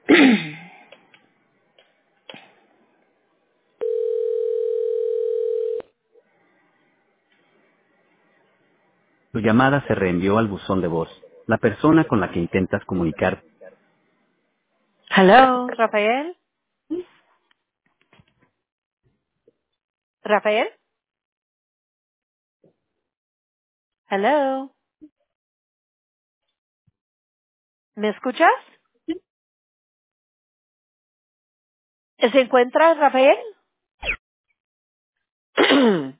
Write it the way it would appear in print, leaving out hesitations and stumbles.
Tu llamada se reenvió al buzón de voz. La persona con la que intentas comunicar. Hello, Rafael. Rafael. Hello. ¿Me escuchas? ¿Se encuentra Rafael?